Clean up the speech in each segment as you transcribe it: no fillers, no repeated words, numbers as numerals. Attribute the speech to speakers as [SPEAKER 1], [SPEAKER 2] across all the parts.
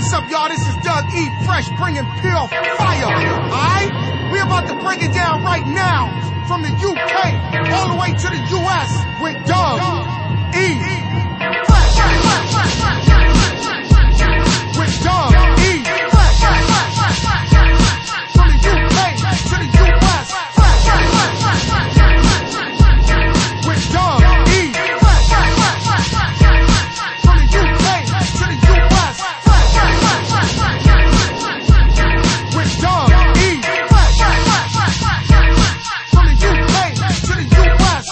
[SPEAKER 1] What's up, y'all? This is Doug E. Fresh, bringing pure fire. Alright? We about to break it down right now. From the UK all the way to the US with Doug E. Fresh. With Doug E. Fresh. From the UK to the US. With Doug E. Fresh. From the UK to the US. With Doug E. Fresh. From the UK to the US.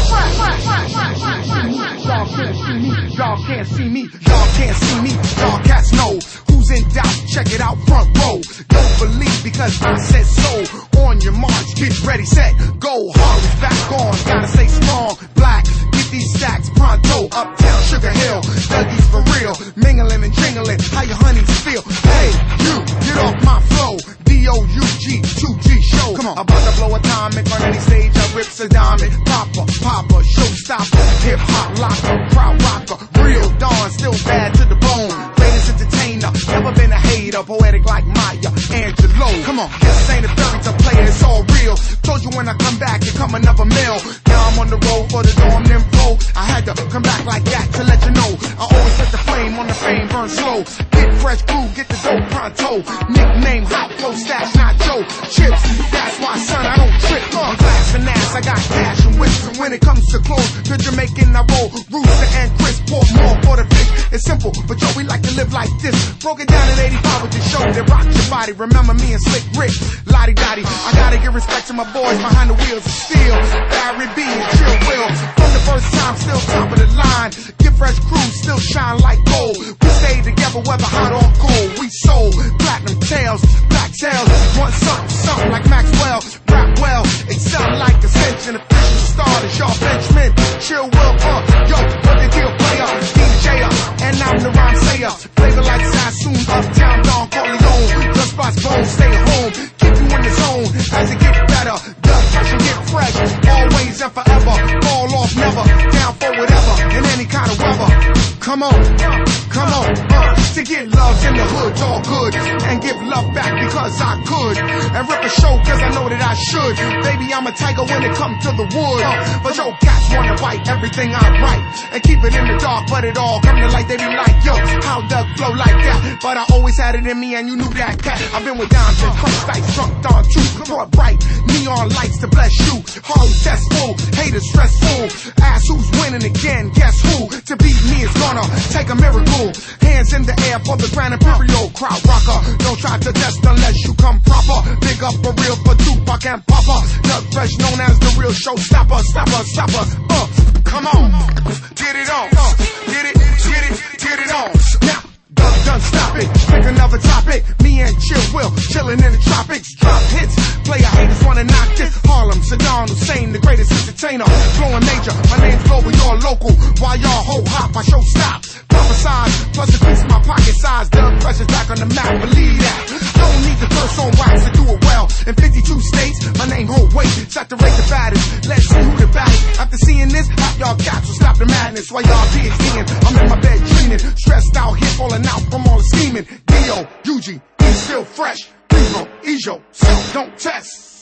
[SPEAKER 1] Y'all can't see me, y'all can't see me, y'all cats know who's in doubt, check it out, front row. Don't believe because I said so. On your march, get ready, set, go. Harley's back on, gotta stay strong, black, get these stacks pronto. Uptown Sugar Hill, Dougie's for real, mingling and jingling, how your honeys feel. Hey, you, get off my flow, D-O-U-G, 2G show. Come on, about to blow atomic on any stage, I rips a diamond. Papa, showstopper, hip-hop locker, crowd rocker, real dawn, still bad to the bone. Greatest entertainer, never been a hater, poetic like Maya Angelou. Come on, this ain't a fairy tale player, it's all real. Told you when I come back, here come another meal. Now I'm on the road for the dorm info. I had to come back like that to let you know. I always let the flame on the fame burn slow. Get fresh crew, get the dope pronto. Nickname hot flow stash, not Joe. Chips, that's why son, I don't trip. I'm glass and ass, I got cash and whips. And when it comes to clothes, to Jamaican I roll. Rooster and Chris, pour more for the fish. It's simple, but yo, we like to live like this. Broke it down at 85 with the show that rocks your body. Remember me and Slick Rick, Lottie Dottie. I gotta give respect to my boys behind the wheels of steel. Barry B and Chill Will. From the first time, still top of the line. Get fresh crew, still shine like gold. We stay together, whether hot or cold. We sold platinum tails, black tails. Want something like Maxwell. Rap well, excel like Ascension. Official starters, y'all benchmen. Chill Will, yo, what the deal, player, DJ-er, and I'm the rhyme sayer. Flavor like Sassoon, Uptown Don Corleone. The spot's bone, stay home. Keep you in the zone as it gets better. Duck fresh and get fresh, always and forever. Fall off never, down for whatever, in any kind of weather. Come on, to get love in the hood's all good. And give love back because I could. And rip a show cause I know that I should. Baby, I'm a tiger when it comes to the wood. But yo, cats wanna bite everything I write. And keep it in the dark, but it all come to light. They be like, yo, how Doug flow like that? But I always had it in me and you knew that cat. I've been with Dimes and Crunch Dice, drunk on two. Brought bright, neon lights to bless you. Harley testful, haters stressful. Ask who's winning again, guess who? To beat me is gonna take a miracle. Hands in the air for the Grand Imperial. Crowd rocker, don't try to test unless you come proper. Big up for real for Tupac and Papa. Doug Fresh known as the real showstopper. Stopper. Come on, get it on. Get it on. Now, Doug done stop it. Pick another topic. Me and Chill Will, chillin' in the tropics. Drop hits, player haters wanna knock this. Harlem, Saddam Hussein, the greatest entertainer. Flowing major, my name's global, you're local. While y'all ho hop, I show stop. Prophesize, plus increase my pocket size. Doug Fresh is back on the map, believe that. Don't need the curse on wax to do it well. In 52 states, my name hold weight. Saturate the baddest, let's see who the baddest. After seeing this, half y'all cats will stop the madness. While y'all PhDing, I'm in my bed dreaming. Stressed out here, falling out from all the scheming. D.O.U.G. He's still fresh. Please don't ease yourself, don't test.